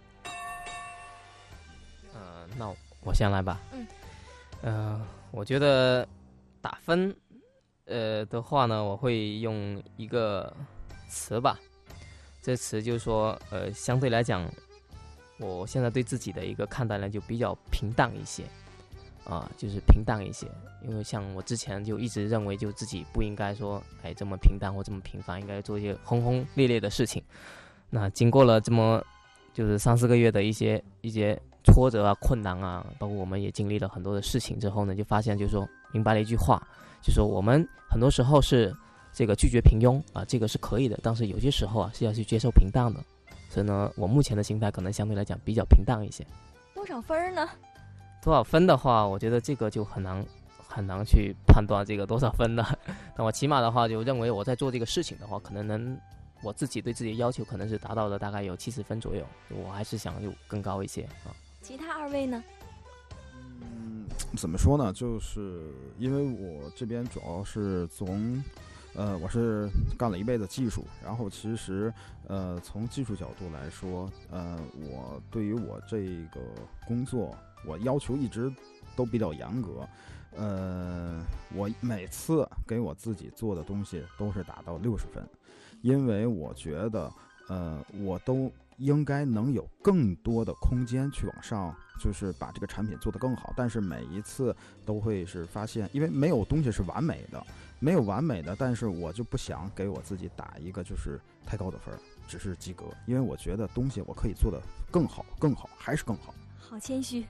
那我先来吧。我觉得打分的话呢，我会用一个词吧。这词就是说相对来讲，我现在对自己的一个看待呢就比较平淡一些。就是平淡一些，因为像我之前就一直认为，就自己不应该说，这么平淡或这么平凡，应该做一些轰轰烈烈的事情。那经过了这么就是3-4个月的一些挫折困难包括我们也经历了很多的事情之后呢，就发现就是说明白了一句话，就是说我们很多时候是这个拒绝平庸这个是可以的，但是有些时候是要去接受平淡的。所以呢，我目前的心态可能相对来讲比较平淡一些。 多少分呢？ 多少分的话，我觉得这个就很难去判断这个多少分的。那我起码的话，就认为我在做这个事情的话，可能我自己对自己的要求可能是达到了大概有70分左右，我还是想有更高一些其他2位呢？ 怎么说呢？就是因为我这边主要是我是干了一辈子技术，然后其实从技术角度来说，我对于我这个工作，我要求一直都比较严格。我每次给我自己做的东西都是达到60分，因为我觉得我都应该能有更多的空间去往上，就是把这个产品做得更好。但是每一次都会是发现，因为没有东西是完美的，没有完美的，但是我就不想给我自己打一个就是太高的分，只是及格，因为我觉得东西我可以做得更好，更好，还是更好。 好谦虚。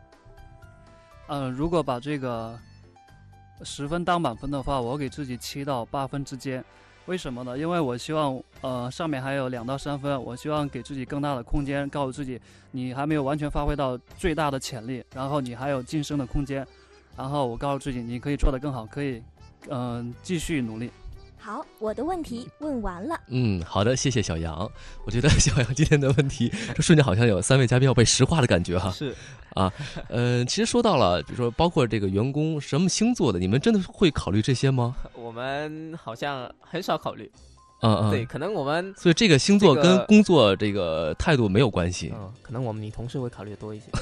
如果把这个10分当满分的话，我给自己7到8分之间。为什么呢？因为我希望上面还有2到3分，我希望给自己更大的空间，告诉自己你还没有完全发挥到最大的潜力，然后你还有晋升的空间，然后我告诉自己你可以做得更好，可以继续努力。 好，我的问题问完了。 好的，谢谢小杨。我觉得小杨今天的问题，这瞬间好像有3位嘉宾要被石化的感觉哈。 是啊，其实说到了，比如说包括这个员工什么星座的，你们真的会考虑这些吗？ 我们好像很少考虑。 对， 可能我们所以这个星座跟工作这个态度没有关系。 可能我们女同事会考虑的多一些。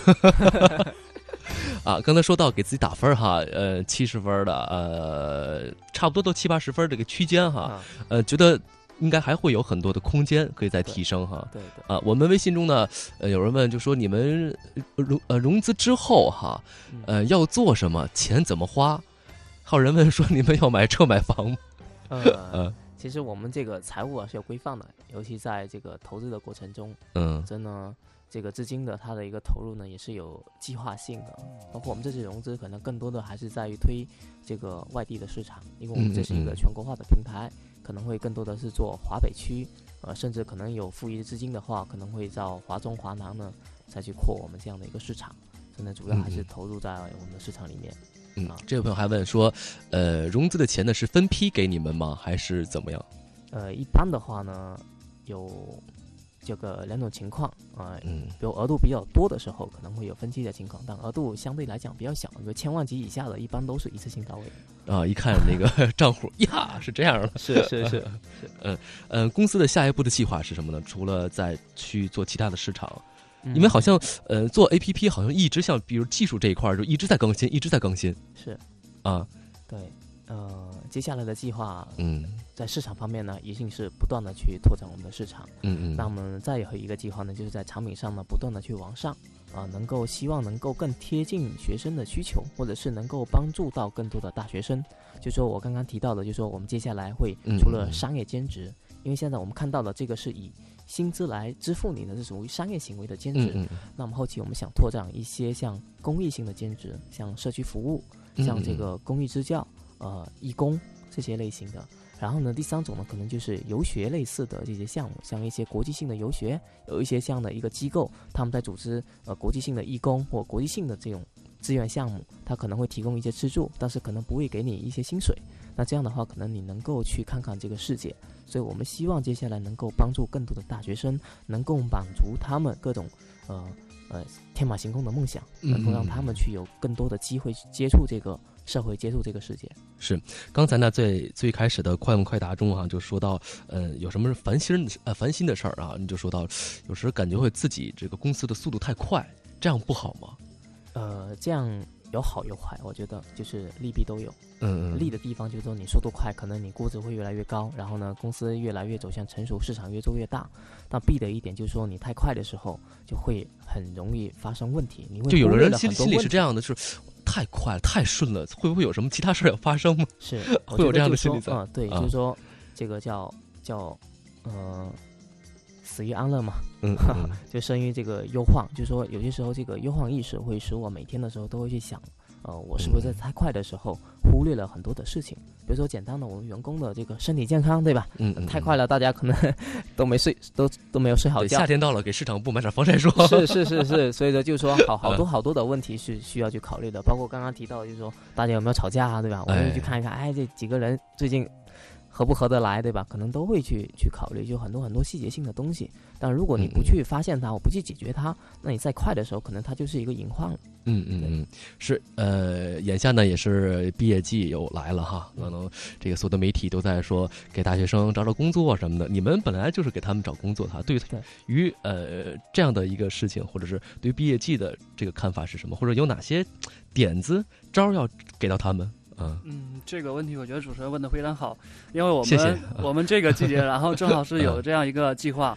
刚才说到给自己打分哈，70分的，差不多都70、80分这个区间哈，觉得应该还会有很多的空间可以再提升哈。 对。 我们微信中呢，有人问就说你们融资之后哈，要做什么，钱怎么花？还有人问说你们要买车买房吗？ 其实我们这个财务是有规范的，尤其在这个投资的过程中，真的这个资金的它的一个投入呢也是有计划性的，包括我们这次融资可能更多的还是在于推这个外地的市场，因为我们这是一个全国化的平台，可能会更多的是做华北区，甚至可能有富裕的资金的话，可能会到华中华南呢再去扩我们这样的一个市场，真的主要还是投入在我们的市场里面。 这位朋友还问说，融资的钱呢是分批给你们吗，还是怎么样？ 一般的话呢，有这个2种情况比如额度比较多的时候，可能会有分期的情况，但额度相对来讲比较小，比如1000万级以下的，一般都是一次性到位的。 一看那个账户呀，是这样的。 是。 公司的下一步的计划是什么呢？除了再去做其他的市场。你们好像做 APP 好像一直像比如技术这一块就一直在更新，是对，接下来的计划在市场方面呢一定是不断的去拓展我们的市场。那我们再有一个计划呢，就是在产品上呢不断的去完善希望能够更贴近学生的需求，或者是能够帮助到更多的大学生。就说我刚刚提到的，就说我们接下来会除了商业兼职，因为现在我们看到的这个是以薪资来支付你的是属于商业行为的兼职，那么后期我们想拓展一些像公益性的兼职，像社区服务，像这个公益支教义工这些类型的。然后呢，第3种呢，可能就是游学类似的这些项目，像一些国际性的游学，有一些这样的一个机构，他们在组织国际性的义工或国际性的这种志愿项目，他可能会提供一些资助，但是可能不会给你一些薪水。那这样的话，可能你能够去看看这个世界。所以我们希望接下来能够帮助更多的大学生，能够满足他们各种天马行空的梦想，能够让他们去有更多的机会去接触这个社会，接触这个世界。 是，刚才呢最开始的快问快答中就说到有什么烦心的事儿你就说到有时感觉会自己这个公司的速度太快，这样不好吗？ 这样有好有坏，我觉得就是利弊都有。利的地方就是说你速度快，可能你估值会越来越高，然后呢公司越来越走向成熟，市场越做越大。但弊的一点就是说你太快的时候就会很容易发生问题，你会就有的人心里是这样的，就是太快了太顺了，会不会有什么其他事要发生吗？ 是会有这样的心理在。 对，就是说这个叫死于安乐嘛，就生于这个忧患。就是说有些时候这个忧患意识会使我每天的时候都会去想我是不是在太快的时候忽略了很多的事情。比如说简单的我们员工的这个身体健康，对吧？太快了，大家可能都没睡，都没有睡好觉。 夏天到了，给市场部买点防晒霜。 是，所以说就是说好多的问题是需要去考虑的。包括刚刚提到就是说大家有没有吵架对吧？我们去看一看，这几个人最近合不合得来，对吧？可能都会去考虑，就很多细节性的东西。但如果你不去发现它，我不去解决它，那你再快的时候，可能它就是一个隐患了。 是眼下呢也是毕业季又来了哈，可能这个所有的媒体都在说给大学生找工作什么的，你们本来就是给他们找工作的，对于这样的一个事情，或者是对于毕业季的这个看法是什么，或者有哪些点子招要给到他们？ 这个问题我觉得主持人问得非常好，因为谢谢我们这个季节，然后正好是有这样一个计划，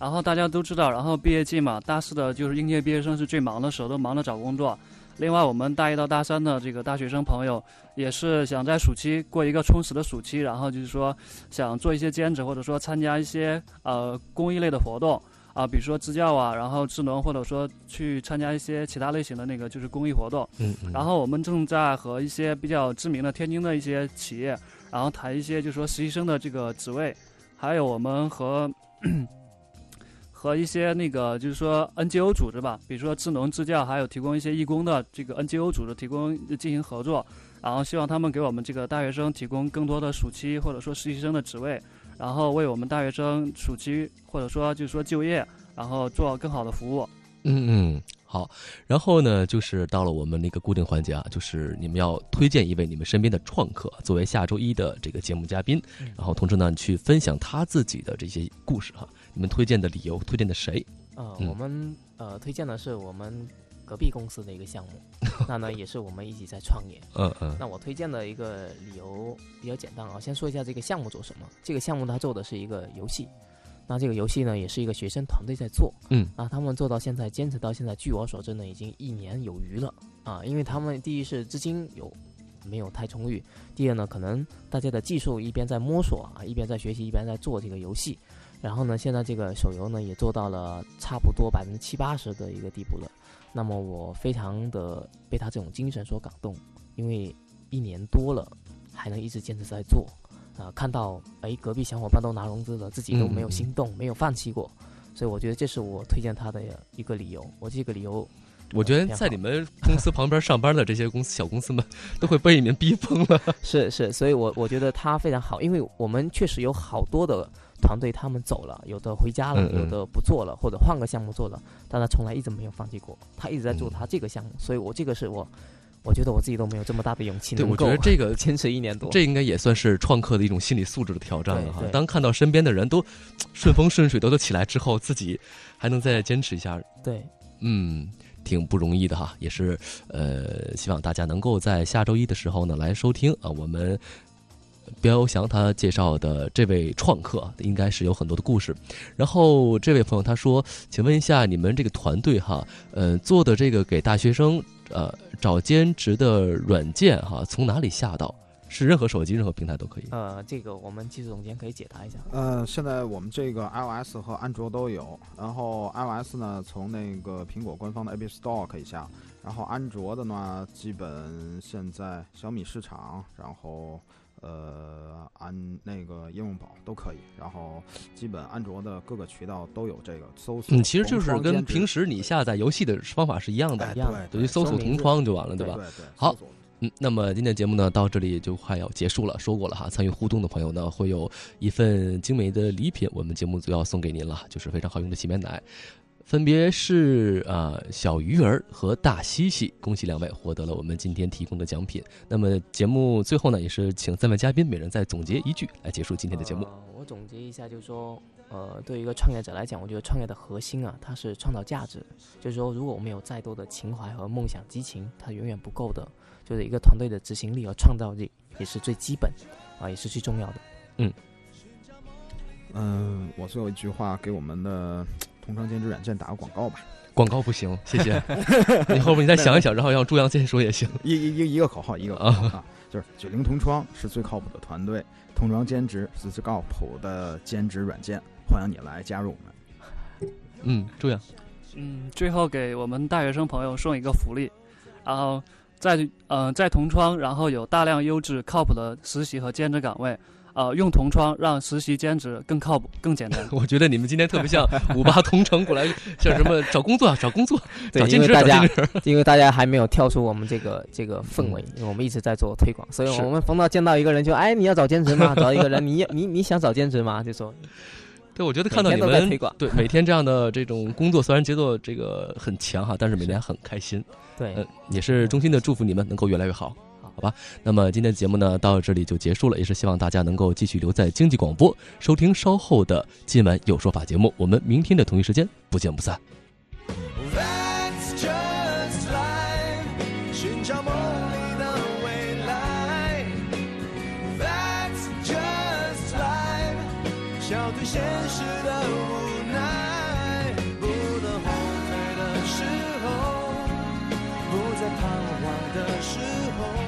然后大家都知道，然后毕业季嘛，大四的就是应届毕业生是最忙的时候，都忙着找工作。另外，我们大一到大三的这个大学生朋友，也是想在暑期过一个充实的暑期，然后就是说想做一些兼职，或者说参加一些公益类的活动比如说支教啊，然后智能，或者说去参加一些其他类型的那个就是公益活动。然后我们正在和一些比较知名的天津的一些企业，然后谈一些就是说实习生的这个职位，还有我们和一些那个就是说 NGO 组织吧，比如说智能支教，还有提供一些义工的这个 NGO 组织进行合作，然后希望他们给我们这个大学生提供更多的暑期或者说实习生的职位，然后为我们大学生暑期或者说就是说就业，然后做更好的服务。 好，然后呢，就是到了我们那个固定环节啊，就是你们要推荐一位你们身边的创客作为下周一的这个节目嘉宾，然后同时呢去分享他自己的这些故事哈。你们推荐的理由，推荐的谁？ 我们推荐的是我们隔壁公司的一个项目，那呢也是我们一起在创业。那我推荐的一个理由比较简单啊，先说一下这个项目做什么。这个项目它做的是一个游戏。那这个游戏呢，也是一个学生团队在做，那他们做到现在，坚持到现在，据我所知呢，已经1年有余了因为他们第一是资金没有太充裕，第二呢，可能大家的技术一边在摸索一边在学习，一边在做这个游戏，然后呢，现在这个手游呢也做到了差不多70%-80%的一个地步了。那么我非常的被他这种精神所感动，因为1年多了还能一直坚持在做。看到隔壁小伙伴都拿融资了，自己都没有心动，没有放弃过，所以我觉得这是我推荐他的一个理由。我这个理由， 我觉得在你们公司旁边上班的这些小公司们都会被你们逼疯了。 是，所以我觉得他非常好，因为我们确实有好多的团队他们走了，有的回家了，有的不做了，或者换个项目做了，但他从来一直没有放弃过，他一直在做他这个项目，所以这个是我觉得我自己都没有这么大的勇气， 对，我觉得这个坚持1年多， 这应该也算是创客的一种心理素质的挑战了哈。当看到身边的人都顺风顺水都起来之后，自己还能再坚持一下， 对， 挺不容易的哈。也是希望大家能够在下周一的时候呢来收听我们彪翔他介绍的这位创客，应该是有很多的故事。然后这位朋友他说，请问一下你们这个团队哈，做的这个给大学生找兼职的软件哈，从哪里下到？是任何手机任何平台都可以？ 这个我们技术总监可以解答一下。 现在我们这个 iOS 和安卓都有，然后 iOS 呢从那个苹果官方的 App Store 可以下，然后安卓的呢基本现在小米市场，然后那个应用宝都可以，然后基本安卓的各个渠道都有这个搜索。 其实就是跟平时你下载游戏的方法是一样的，等于搜索同窗就完了，对吧？ 对。 好，那么今天节目呢到这里就快要结束了。说过了哈，参与互动的朋友呢会有一份精美的礼品，我们节目组要送给您了，就是非常好用的洗面奶。分别是小鱼儿和大西西，恭喜2位获得了我们今天提供的奖品。那么节目最后呢，也是请3位嘉宾每人再总结一句来结束今天的节目。 我总结一下，就是说，对于一个创业者来讲，我觉得创业的核心它是创造价值。就是说，如果我们有再多的情怀和梦想、激情，它远远不够的。就是一个团队的执行力和创造力也是最基本也是最重要的。 我最后一句话给我们的同窗兼职软件打个广告吧。 广告不行，谢谢。你后面你再想一想，然后让朱阳先说也行。 一个口号，一个口号就是90同窗是最靠谱的团队，同窗兼职是最靠谱的兼职软件，欢迎你来加入我们。朱阳。 最后给我们大学生朋友送一个福利，然后在同窗，然后有大量优质靠谱的实习和兼职岗位。用同窗让实习兼职更靠谱、更简单。 我觉得你们今天特别像58同城过来，像什么找工作、找兼职、 因为大家还没有跳出我们这个氛围，因为我们一直在做推广，所以我们逢到见到一个人就你要找兼职吗？找一个人，你想找兼职吗？就说。 对，我觉得看到你们对每天这样的这种工作，虽然节奏这个很强哈，但是每天很开心。 对， 也是衷心的祝福你们能够越来越好。好吧，那么今天的节目呢到这里就结束了，也是希望大家能够继续留在经济广播，收听稍后的今晚有说法节目。我们明天的同一时间不见不散。 寻找梦里的未来 That's just life 笑对现实的无奈后，